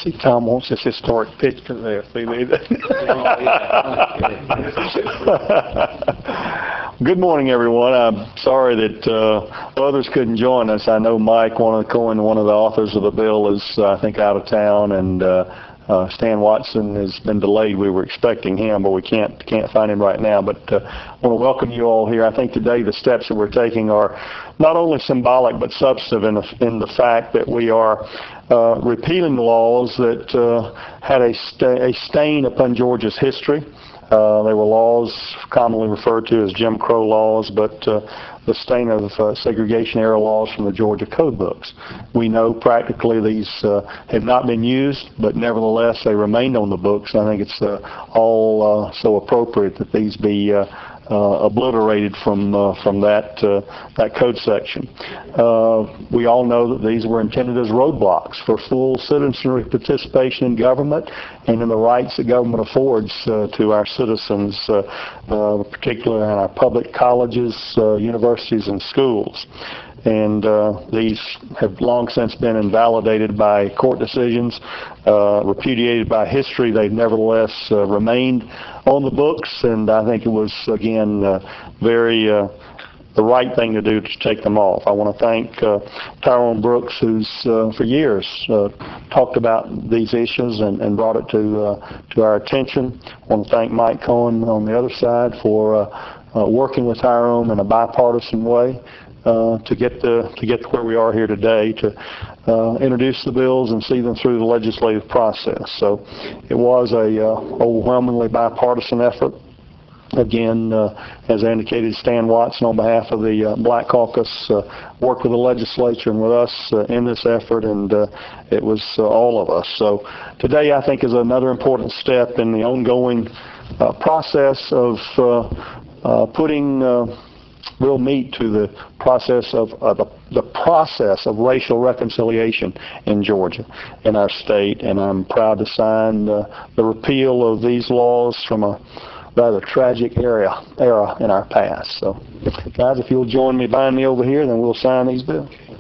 See, Tom wants this historic picture there. See, Good morning, everyone. I'm sorry that others couldn't join us. I know Mike, one of the authors of the bill, is I think out of town, and Stan Watson has been delayed. We were expecting him, but we can't find him right now. But I want to welcome you all here. I think today the steps that we're taking are not only symbolic but substantive in the fact that we are repealing laws that had a stain upon Georgia's history. They were laws commonly referred to as Jim Crow laws, but the stain of segregation-era laws from the Georgia code books. We know practically these have not been used, but nevertheless they remained on the books. I think it's all so appropriate that these be obliterated from that code section. We all know that these were intended as roadblocks for full citizenry participation in government and in the rights that government affords to our citizens, particularly in our public colleges, universities, and schools. And these have long since been invalidated by court decisions, repudiated by history. They've nevertheless remained on the books, and I think it was, again, the right thing to do to take them off. I want to thank Tyrone Brooks, who's for years talked about these issues and brought it to our attention. I want to thank Mike Cohen on the other side for working with Tyrone in a bipartisan way to get to where we are here today, to introduce the bills and see them through the legislative process. So it was a overwhelmingly bipartisan effort. Again, as I indicated, Stan Watson on behalf of the Black Caucus worked with the legislature and with us in this effort, and it was all of us. So today I think is another important step in the ongoing process of putting real meat to the process of racial reconciliation in Georgia, in our state, and I'm proud to sign the repeal of these laws from a rather tragic era in our past. So, guys, if you'll join me behind me over here, then we'll sign these bills.